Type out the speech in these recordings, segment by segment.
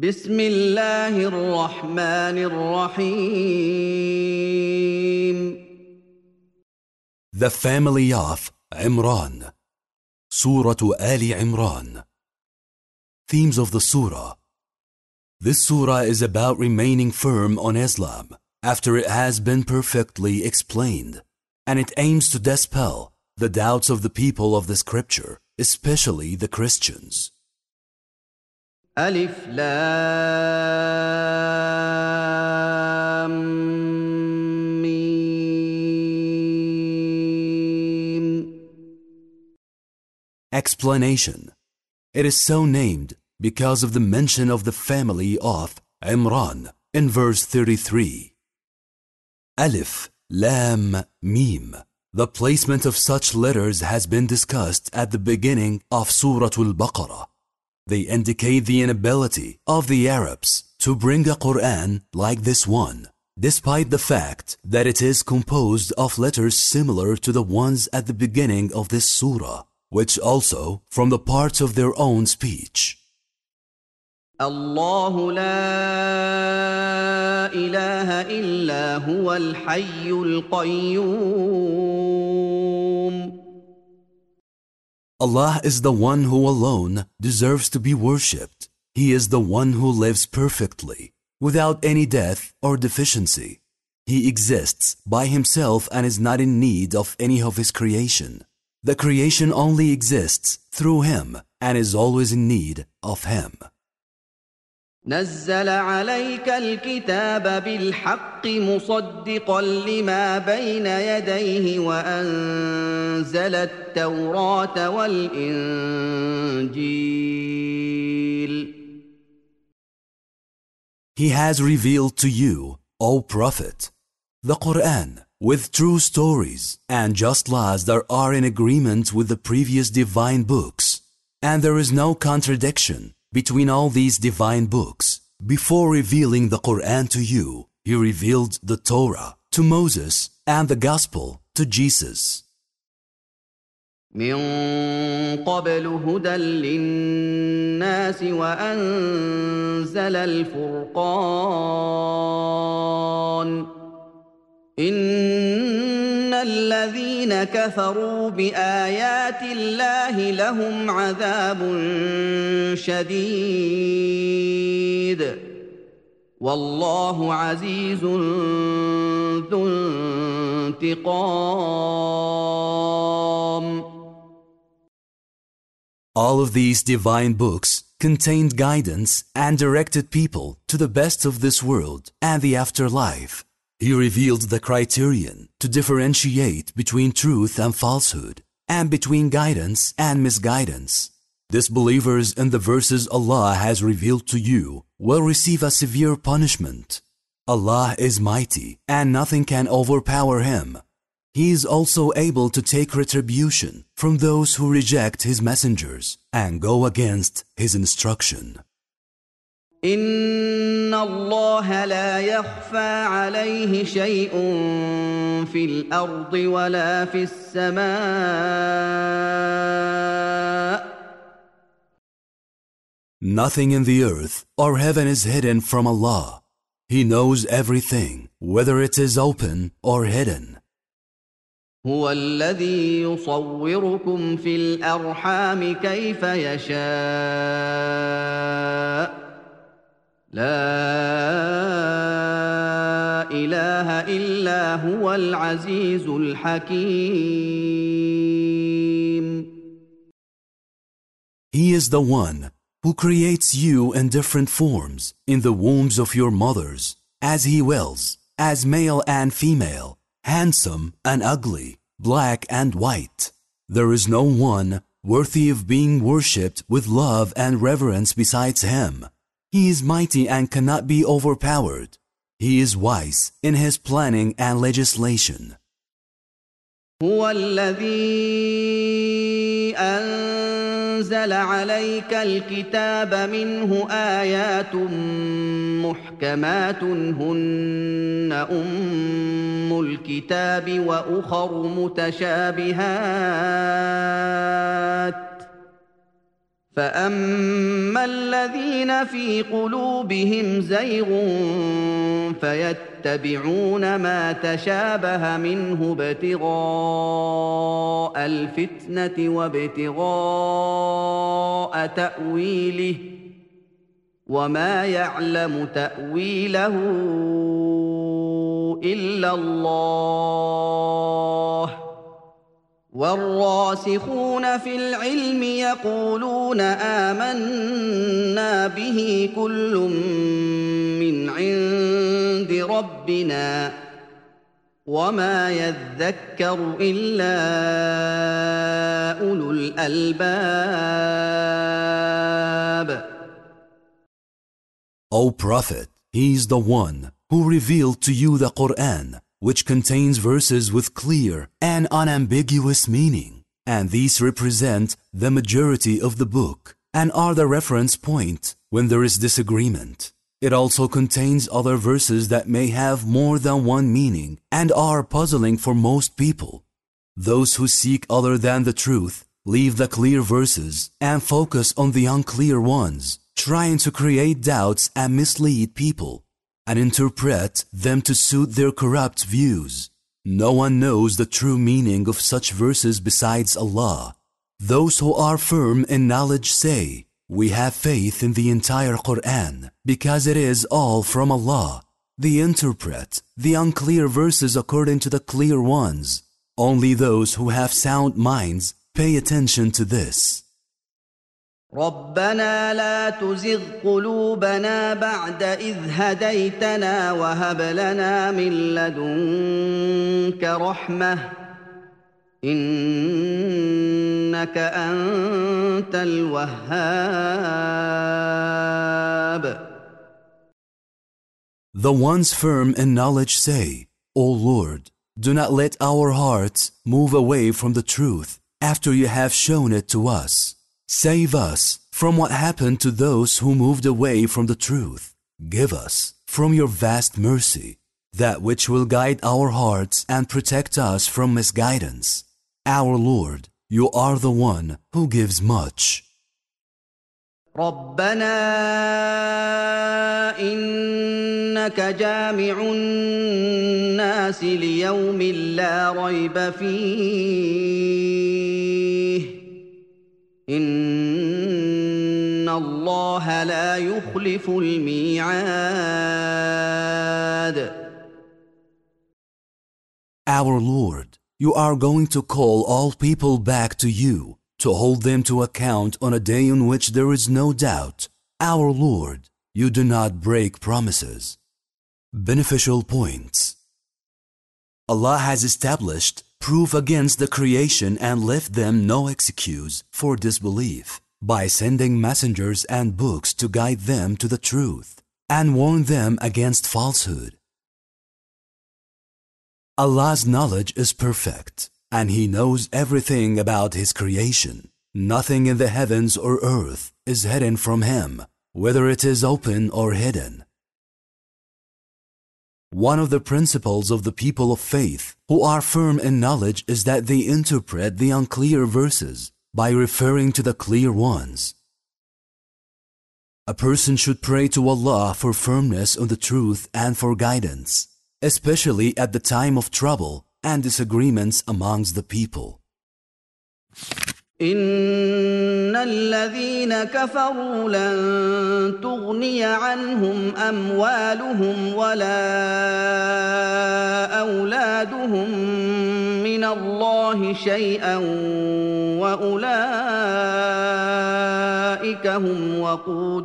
بسم الله الرحمن الرحيم. The family of Imran. Surah Ali Imran. Themes of the surah. This surah is about remaining firm on Islam after it has been perfectly explained, and it aims to dispel the doubts of the people of the scripture, especially the Christians. ألف لام ميم. Explanation. It is so named because of the mention of the family of Imran in verse 33. Alif, Lam, Mim. The placement of such letters has been discussed at the beginning of Surah Al-Baqarah. They indicate the inability of the Arabs to bring a Quran like this one, despite the fact that it is composed of letters similar to the ones at the beginning of this surah, which also from the parts of their own speech. الله لا إله إلا هو الحي القيوم. Allah is the one who alone deserves to be worshipped. He is the one who lives perfectly, without any death or deficiency. He exists by himself and is not in need of any of his creation. The creation only exists through him and is always in need of him. نزل عليك الكتاب بالحق مصدقا لما بين يديه وأنزل التوراة والإنجيل. He has revealed to you, O Prophet, the Quran with true stories and just laws that are in agreement with the previous divine books, and there is no contradiction between all these divine books. Before revealing the Quran to you, he revealed the Torah to Moses and the Gospel to Jesus. من قبل هدى للناس وأنزل الفرقان إن الذين كفروا بآيات الله لهم عذاب شديد والله عزيز ذو انتقام. All of these divine books contained guidance and directed people to the best of this world and the afterlife. He revealed the criterion to differentiate between truth and falsehood, and between guidance and misguidance. Disbelievers in the verses Allah has revealed to you will receive a severe punishment. Allah is mighty and nothing can overpower him. He is also able to take retribution from those who reject his messengers and go against his instruction. إن الله لا يخفى عليه شيء في الأرض ولا في السماء. Nothing in the earth or heaven is hidden from Allah. He knows everything, whether it is open or hidden. هو الذي يصوركم في الأرحام كيف يشاء. لا إله إلا هو العزيز الحكيم. He is the one who creates you in different forms in the wombs of your mothers, as he wills, as male and female, handsome and ugly, black and white. There is no one worthy of being worshipped with love and reverence besides him. He is mighty and cannot be overpowered. He is wise in his planning and legislation. هو الذي أنزل عليك الكتاب منه آيات محكمات هن أم الكتاب وأخر متشابهات فاما الذين في قلوبهم زيغ فيتبعون ما تشابه منه ابتغاء الفتنه وابتغاء تاويله وما يعلم تاويله الا الله والراسخون في العلم يقولون آمنا به كل من عند ربنا وما يذكر إلا أولو الألباب. O Prophet, He is the one who revealed to you the Quran, which contains verses with clear and unambiguous meaning, and these represent the majority of the book and are the reference point when there is disagreement. It also contains other verses that may have more than one meaning and are puzzling for most people. Those who seek other than the truth leave the clear verses and focus on the unclear ones, trying to create doubts and mislead people and interpret them to suit their corrupt views. No one knows the true meaning of such verses besides Allah. Those who are firm in knowledge say, "We have faith in the entire Quran because it is all from Allah." They interpret the unclear verses according to the clear ones. Only those who have sound minds pay attention to this. ربنا لا تزغ قلوبنا بعد إذ هديتنا وهب لنا من لدنك رحمة إنك أنت الوهاب. The ones firm in knowledge say, "O Lord, do not let our hearts move away from the truth after you have shown it to us. Save us from what happened to those who moved away from the truth. Give us from your vast mercy that which will guide our hearts and protect us from misguidance. Our Lord, you are the one who gives much." ربنا إنك جامع الناس ليوم لا ريب فيه إن الله لا يخلف الميعاد. Our Lord, you are going to call all people back to you, to hold them to account on a day on which there is no doubt. Our Lord, you do not break promises. Beneficial points. Allah has established proof against the creation and left them no excuse for disbelief by sending messengers and books to guide them to the truth and warn them against falsehood. Allah's knowledge is perfect, and He knows everything about His creation. Nothing in the heavens or earth is hidden from Him, whether it is open or hidden. One of the principles of the people of faith who are firm in knowledge is that they interpret the unclear verses by referring to the clear ones. A person should pray to Allah for firmness on the truth and for guidance, especially at the time of trouble and disagreements amongst the people. إن الذين كفروا لن تغني عنهم أموالهم ولا أولادهم من الله شيئا وأولئك هم وقود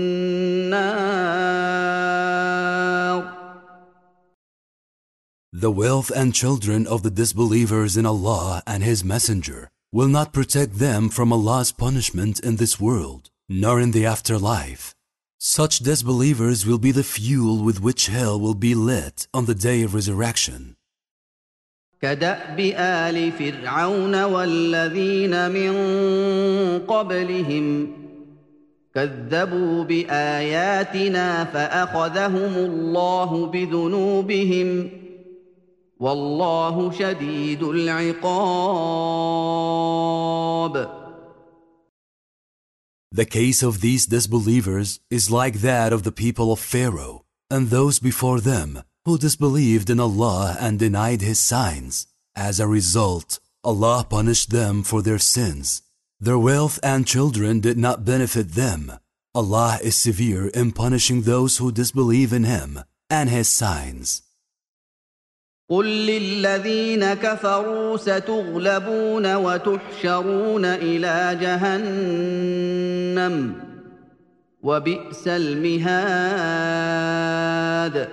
النار. The wealth and children of the disbelievers in Allah and His Messenger will not protect them from Allah's punishment in this world, nor in the afterlife. Such disbelievers will be the fuel with which hell will be lit on the day of resurrection. كدأب آل فرعون والذين من قبلهم كذبوا بآياتنا فأخذهم الله بذنوبهم والله شديد العقاب. The case of these disbelievers is like that of the people of Pharaoh and those before them who disbelieved in Allah and denied His signs. As a result, Allah punished them for their sins. Their wealth and children did not benefit them. Allah is severe in punishing those who disbelieve in Him and His signs. قل للذين كفروا ستغلبون وتحشرون إلى جهنم وبئس المهاد.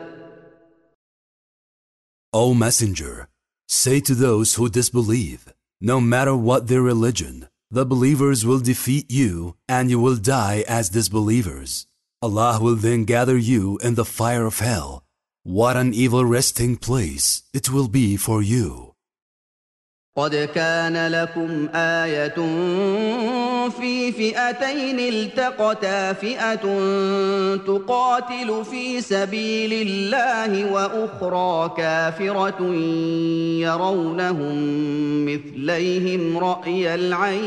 O Messenger, say to those who disbelieve, no matter what their religion, the believers will defeat you and you will die as disbelievers. Allah will then gather you in the fire of hell. What an evil resting place it will be for you. قد كان لكم آية في فئتين التقتا فئة تقاتل في سبيل الله وأخرى كافرة يرونهم مثليهم رأي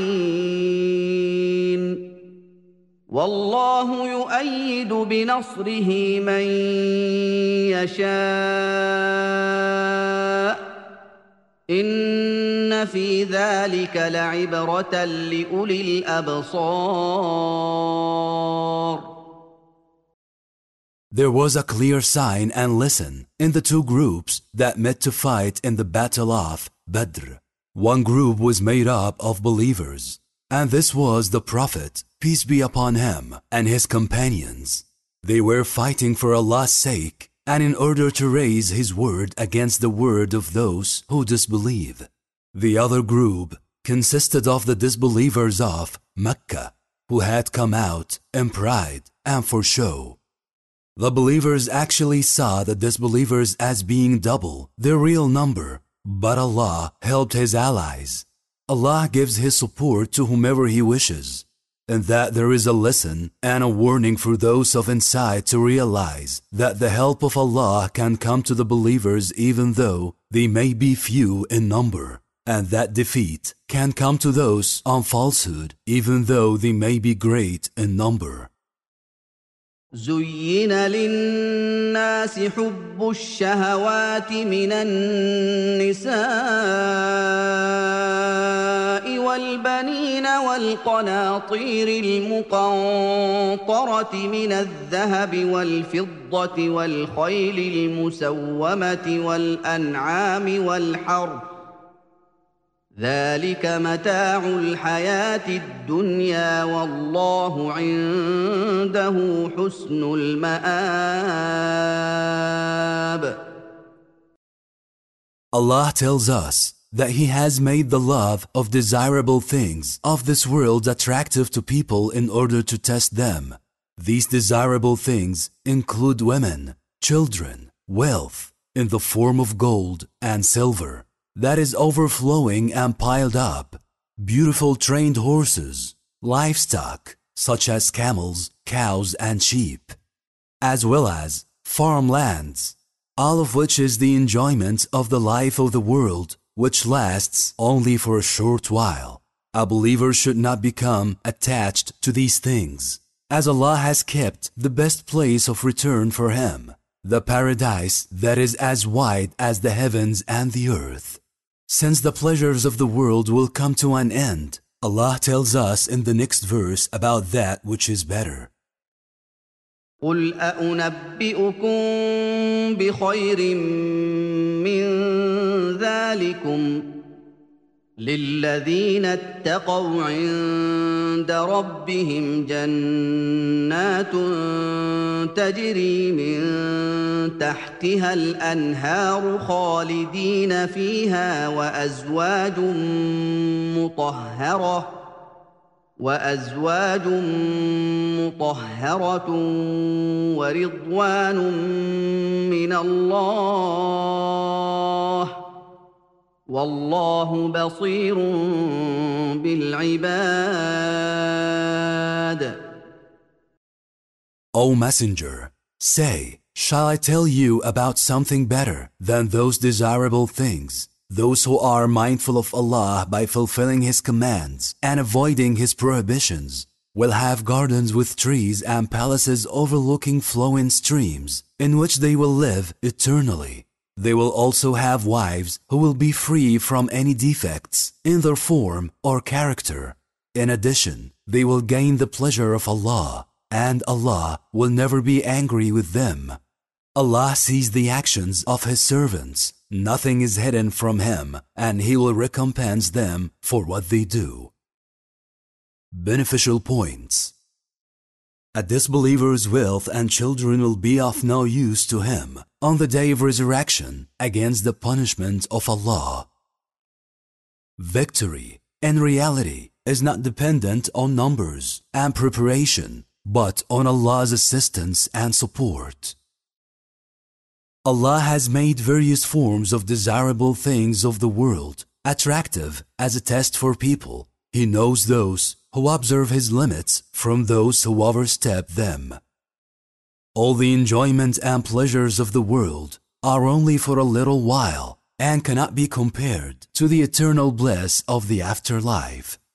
العين والله يؤيد بنصره من يشاء إن في ذلك لعبرة لأولي الأبصار. There was a clear sign and lesson in the two groups that met to fight in the battle of Badr. One group was made up of believers, and this was the Prophet, peace be upon him, and his companions. They were fighting for Allah's sake and in order to raise His word against the word of those who disbelieve. The other group consisted of the disbelievers of Mecca, who had come out in pride and for show. The believers actually saw the disbelievers as being double their real number, but Allah helped His allies. Allah gives His support to whomever He wishes, and that there is a lesson and a warning for those of insight to realize that the help of Allah can come to the believers even though they may be few in number, and that defeat can come to those on falsehood even though they may be great in number. زين للناس حب الشهوات من النساء والبنين والقناطير المقنطرة من الذهب والفضة والخيل المسومة والأنعام والحرث ذلك متاع الحياة الدنيا والله عنده حسن المآب. Allah tells us that He has made the love of desirable things of this world attractive to people in order to test them. These desirable things include women, children, wealth in the form of gold and silver that is overflowing and piled up, beautiful trained horses, livestock such as camels, cows, and sheep, as well as farmlands, all of which is the enjoyment of the life of the world, which lasts only for a short while. A believer should not become attached to these things, as Allah has kept the best place of return for him, the paradise that is as wide as the heavens and the earth. Since the pleasures of the world will come to an end, Allah tells us in the next verse about that which is better. قل أأنبئكم بخير من ذلكم للذين اتقوا عند ربهم جنات تجري من تحتها الأنهار خالدين فيها وأزواج مطهرة ورضوان من الله والله بصير بالعباد. O Messenger, say, shall I tell you about something better than those desirable things? Those who are mindful of Allah by fulfilling His commands and avoiding His prohibitions, will have gardens with trees and palaces overlooking flowing streams, in which they will live eternally. They will also have wives who will be free from any defects in their form or character. In addition, they will gain the pleasure of Allah, and Allah will never be angry with them. Allah sees the actions of His servants. Nothing is hidden from Him, and He will recompense them for what they do. Beneficial points. A disbeliever's wealth and children will be of no use to him on the day of resurrection against the punishment of Allah. Victory, in reality, is not dependent on numbers and preparation, but on Allah's assistance and support. Allah has made various forms of desirable things of the world attractive as a test for people. He knows those who observe His limits from those who overstep them. All the enjoyment and pleasures of the world are only for a little while and cannot be compared to the eternal bliss of the afterlife.